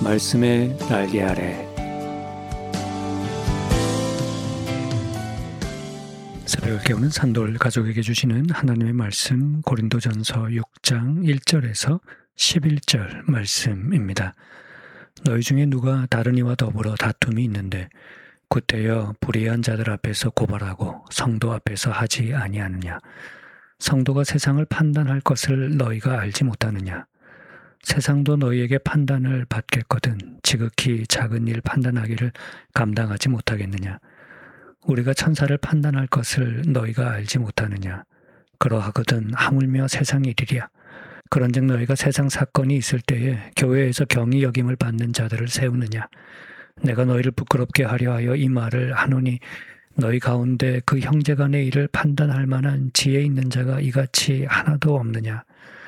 말씀의 날개 아래. 새벽을 깨우는 산돌 가족에게 주시는 하나님의 말씀, 고린도전서 6장 1절에서 11절 말씀입니다. 너희 중에 누가 다른 이와 더불어 다툼이 있는데 구태여 불의한 자들 앞에서 고발하고 성도 앞에서 하지 아니하느냐. 성도가 세상을 판단할 것을 너희가 알지 못하느냐. 세상도 너희에게 판단을 받겠거든 지극히 작은 일 판단하기를 감당하지 못하겠느냐. 우리가 천사를 판단할 것을 너희가 알지 못하느냐. 그러하거든 하물며 세상 일이랴. 그런즉 너희가 세상 사건이 있을 때에 교회에서 경히 여김을 받는 자들을 세우느냐. 내가 너희를 부끄럽게 하려 하여 이 말을 하노니 너희 가운데 그 형제간의 일을 판단할 만한 지혜 있는 자가 이같이 하나도 없느냐.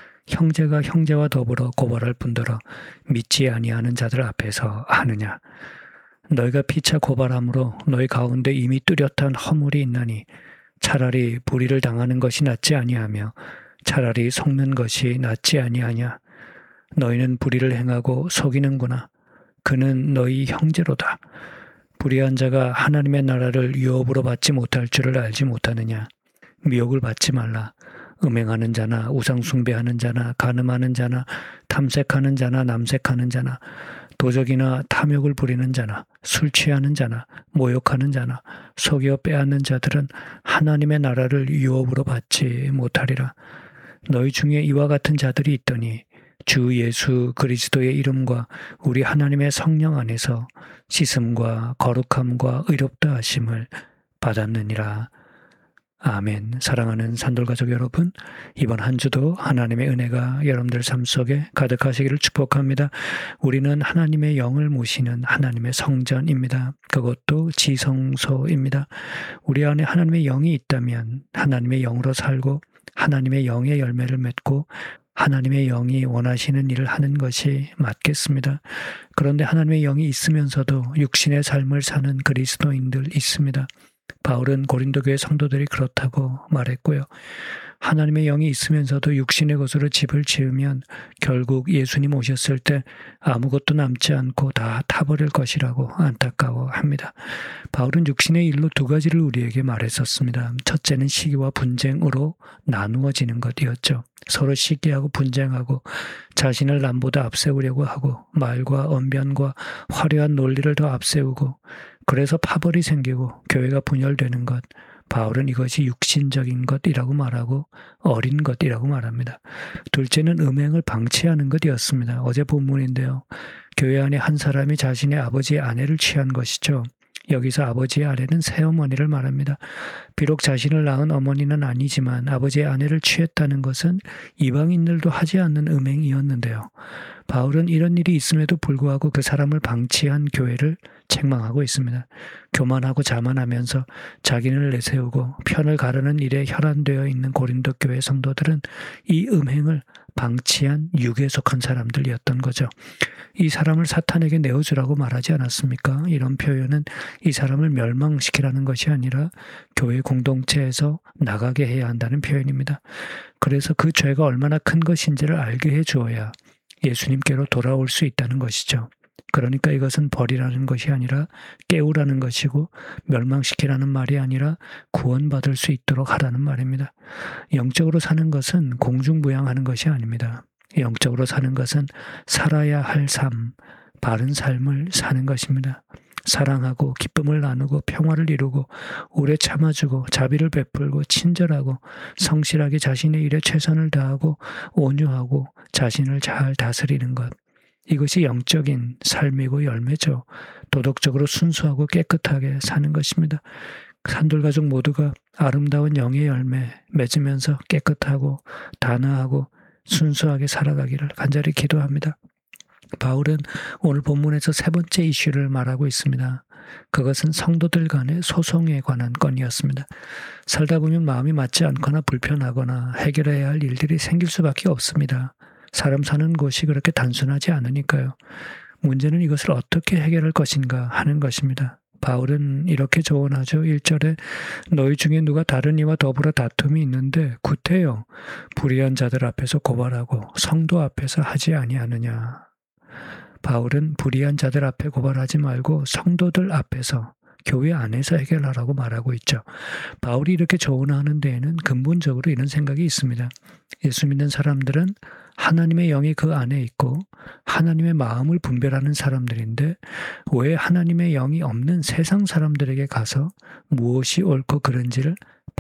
형제가 형제와 더불어 고발할 뿐더러 믿지 아니하는 자들 앞에서 하느냐. 너희가 피차 고발함으로 너희 가운데 이미 뚜렷한 허물이 있나니 차라리 불의를 당하는 것이 낫지 아니하며 차라리 속는 것이 낫지 아니하냐. 너희는 불의를 행하고 속이는구나. 그는 너희 형제로다. 불의한 자가 하나님의 나라를 유업으로 받지 못할 줄을 알지 못하느냐. 미혹을 받지 말라. 음행하는 자나 우상숭배하는 자나 간음하는 자나 탐색하는 자나 남색하는 자나 도적이나 탐욕을 부리는 자나 술 취하는 자나 모욕하는 자나 속여 빼앗는 자들은 하나님의 나라를 유업으로 받지 못하리라. 너희 중에 이와 같은 자들이 있더니 주 예수 그리스도의 이름과 우리 하나님의 성령 안에서 씻음과 거룩함과 의롭다 하심을 받았느니라. 아멘. 사랑하는 산돌가족 여러분, 이번 한 주도 하나님의 은혜가 여러분들 삶 속에 가득하시기를 축복합니다. 우리는 하나님의 영을 모시는 하나님의 성전입니다. 그것도 지성소입니다. 우리 안에 하나님의 영이 있다면 하나님의 영으로 살고 하나님의 영의 열매를 맺고 하나님의 영이 원하시는 일을 하는 것이 맞겠습니다. 그런데 하나님의 영이 있으면서도 육신의 삶을 사는 그리스도인들 있습니다. 바울은 고린도 교회 성도들이 그렇다고 말했고요. 하나님의 영이 있으면서도 육신의 것으로 집을 지으면 결국 예수님 오셨을 때 아무것도 남지 않고 다 타버릴 것이라고 안타까워합니다. 바울은 육신의 일로 두 가지를 우리에게 말했었습니다. 첫째는 시기와 분쟁으로 나누어지는 것이었죠. 서로 시기하고 분쟁하고 자신을 남보다 앞세우려고 하고 말과 언변과 화려한 논리를 더 앞세우고 그래서 파벌이 생기고 교회가 분열되는 것. 바울은 이것이 육신적인 것이라고 말하고 어린 것이라고 말합니다. 둘째는 음행을 방치하는 것이었습니다. 어제 본문인데요. 교회 안에 한 사람이 자신의 아버지의 아내를 취한 것이죠. 여기서 아버지의 아내는 새어머니를 말합니다. 비록 자신을 낳은 어머니는 아니지만 아버지의 아내를 취했다는 것은 이방인들도 하지 않는 음행이었는데요. 바울은 이런 일이 있음에도 불구하고 그 사람을 방치한 교회를 책망하고 있습니다. 교만하고 자만하면서 자기를 내세우고 편을 가르는 일에 혈안되어 있는 고린도 교회 성도들은 이 음행을 방치한 육에 속한 사람들이었던 거죠. 이 사람을 사탄에게 내어주라고 말하지 않았습니까? 이런 표현은 이 사람을 멸망시키라는 것이 아니라 교회 공동체에서 나가게 해야 한다는 표현입니다. 그래서 그 죄가 얼마나 큰 것인지를 알게 해주어야 예수님께로 돌아올 수 있다는 것이죠. 그러니까 이것은 벌이라는 것이 아니라 깨우라는 것이고 멸망시키라는 말이 아니라 구원받을 수 있도록 하라는 말입니다. 영적으로 사는 것은 공중부양하는 것이 아닙니다. 영적으로 사는 것은 살아야 할 삶, 바른 삶을 사는 것입니다. 사랑하고 기쁨을 나누고 평화를 이루고 오래 참아주고 자비를 베풀고 친절하고 성실하게 자신의 일에 최선을 다하고 온유하고 자신을 잘 다스리는 것. 이것이 영적인 삶이고 열매죠. 도덕적으로 순수하고 깨끗하게 사는 것입니다. 산돌가족 모두가 아름다운 영의 열매 맺으면서 깨끗하고 단아하고 순수하게 살아가기를 간절히 기도합니다. 바울은 오늘 본문에서 세 번째 이슈를 말하고 있습니다. 그것은 성도들 간의 소송에 관한 건이었습니다. 살다 보면 마음이 맞지 않거나 불편하거나 해결해야 할 일들이 생길 수밖에 없습니다. 사람 사는 곳이 그렇게 단순하지 않으니까요. 문제는 이것을 어떻게 해결할 것인가 하는 것입니다. 바울은 이렇게 조언하죠. 1절에 너희 중에 누가 다른 이와 더불어 다툼이 있는데 구태여 불의한 자들 앞에서 고발하고 성도 앞에서 하지 아니하느냐. 바울은 불의한 자들 앞에 고발하지 말고 성도들 앞에서 교회 안에서 해결하라고 말하고 있죠. 바울이 이렇게 조언하는 데에는 근본적으로 이런 생각이 있습니다. 예수 믿는 사람들은 하나님의 영이 그 안에 있고 하나님의 마음을 분별하는 사람들인데 왜 하나님의 영이 없는 세상 사람들에게 가서 무엇이 옳고 그른지를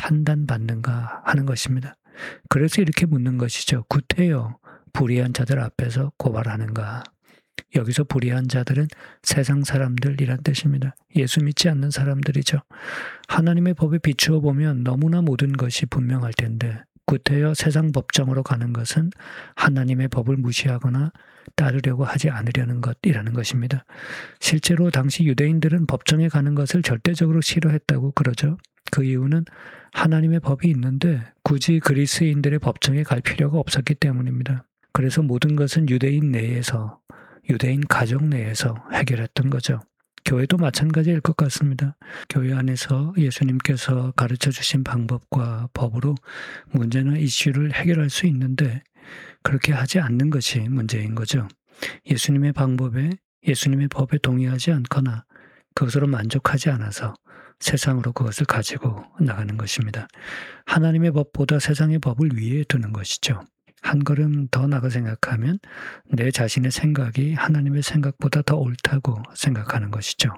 판단받는가 하는 것입니다. 그래서 이렇게 묻는 것이죠. 구태여 불의한 자들 앞에서 고발하는가. 여기서 불의한 자들은 세상 사람들이란 뜻입니다. 예수 믿지 않는 사람들이죠. 하나님의 법에 비추어 보면 너무나 모든 것이 분명할 텐데 구태여 세상 법정으로 가는 것은 하나님의 법을 무시하거나 따르려고 하지 않으려는 것이라는 것입니다. 실제로 당시 유대인들은 법정에 가는 것을 절대적으로 싫어했다고 그러죠. 그 이유는 하나님의 법이 있는데 굳이 그리스인들의 법정에 갈 필요가 없었기 때문입니다. 그래서 모든 것은 유대인 내에서, 유대인 가족 내에서 해결했던 거죠. 교회도 마찬가지일 것 같습니다. 교회 안에서 예수님께서 가르쳐 주신 방법과 법으로 문제나 이슈를 해결할 수 있는데 그렇게 하지 않는 것이 문제인 거죠. 예수님의 방법에, 예수님의 법에 동의하지 않거나 그것으로 만족하지 않아서 세상으로 그것을 가지고 나가는 것입니다. 하나님의 법보다 세상의 법을 위에 두는 것이죠. 한 걸음 더 나가 생각하면 내 자신의 생각이 하나님의 생각보다 더 옳다고 생각하는 것이죠.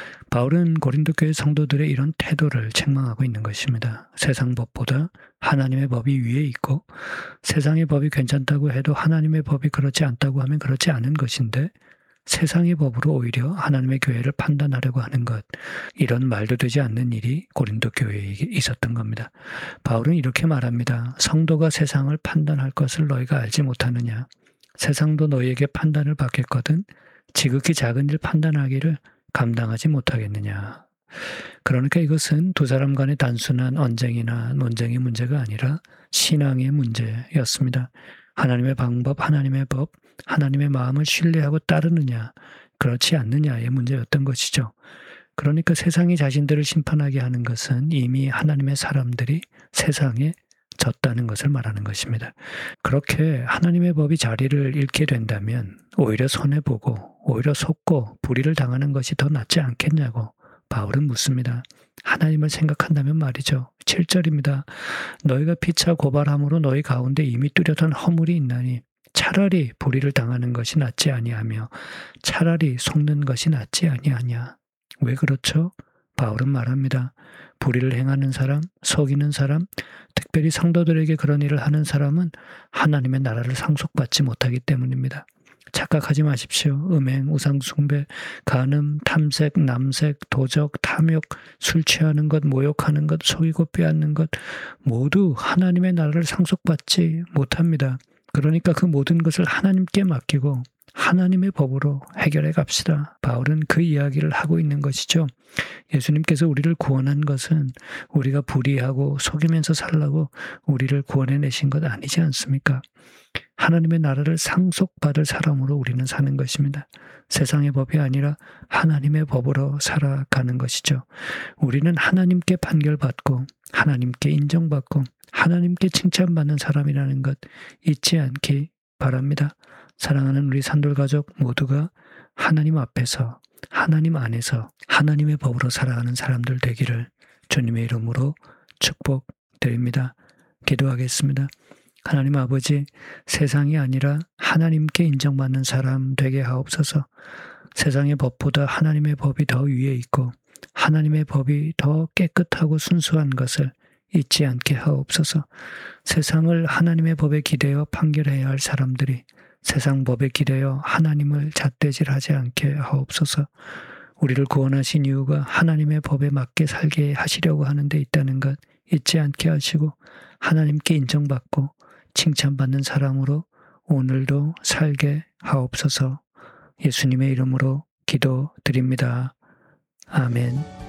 바울은 고린도 교회 성도들의 이런 태도를 책망하고 있는 것입니다. 세상 법보다 하나님의 법이 위에 있고 세상의 법이 괜찮다고 해도 하나님의 법이 그렇지 않다고 하면 그렇지 않은 것인데 세상의 법으로 오히려 하나님의 교회를 판단하려고 하는 것, 이런 말도 되지 않는 일이 고린도 교회에 있었던 겁니다. 바울은 이렇게 말합니다. 성도가 세상을 판단할 것을 너희가 알지 못하느냐. 세상도 너희에게 판단을 받겠거든 지극히 작은 일 판단하기를 감당하지 못하겠느냐. 그러니까 이것은 두 사람 간의 단순한 언쟁이나 논쟁의 문제가 아니라 신앙의 문제였습니다. 하나님의 방법, 하나님의 법, 하나님의 마음을 신뢰하고 따르느냐, 그렇지 않느냐의 문제였던 것이죠. 그러니까 세상이 자신들을 심판하게 하는 것은 이미 하나님의 사람들이 세상에 졌다는 것을 말하는 것입니다. 그렇게 하나님의 법이 자리를 잃게 된다면 오히려 손해보고 오히려 속고 불의를 당하는 것이 더 낫지 않겠냐고 바울은 묻습니다. 하나님을 생각한다면 말이죠. 7절입니다. 너희가 피차 고발함으로 너희 가운데 이미 뚜렷한 허물이 있나니 차라리 불의를 당하는 것이 낫지 아니하며 차라리 속는 것이 낫지 아니하냐. 왜 그렇죠? 바울은 말합니다. 불의를 행하는 사람, 속이는 사람, 특별히 성도들에게 그런 일을 하는 사람은 하나님의 나라를 상속받지 못하기 때문입니다. 착각하지 마십시오. 음행, 우상숭배, 간음, 탐색, 남색, 도적, 탐욕, 술 취하는 것, 모욕하는 것, 속이고 빼앗는 것 모두 하나님의 나라를 상속받지 못합니다. 그러니까 그 모든 것을 하나님께 맡기고 하나님의 법으로 해결해 갑시다. 바울은 그 이야기를 하고 있는 것이죠. 예수님께서 우리를 구원한 것은 우리가 불의하고 속이면서 살라고 우리를 구원해내신 것 아니지 않습니까? 하나님의 나라를 상속받을 사람으로 우리는 사는 것입니다. 세상의 법이 아니라 하나님의 법으로 살아가는 것이죠. 우리는 하나님께 판결받고 하나님께 인정받고 하나님께 칭찬받는 사람이라는 것 잊지 않기 바랍니다. 사랑하는 우리 산돌가족 모두가 하나님 앞에서 하나님 안에서 하나님의 법으로 살아가는 사람들 되기를 주님의 이름으로 축복드립니다. 기도하겠습니다. 하나님 아버지, 세상이 아니라 하나님께 인정받는 사람 되게 하옵소서. 세상의 법보다 하나님의 법이 더 위에 있고 하나님의 법이 더 깨끗하고 순수한 것을 잊지 않게 하옵소서. 세상을 하나님의 법에 기대어 판결해야 할 사람들이 세상 법에 기대어 하나님을 잣대질하지 않게 하옵소서. 우리를 구원하신 이유가 하나님의 법에 맞게 살게 하시려고 하는 데 있다는 것 잊지 않게 하시고 하나님께 인정받고 칭찬받는 사람으로 오늘도 살게 하옵소서. 예수님의 이름으로 기도드립니다. 아멘.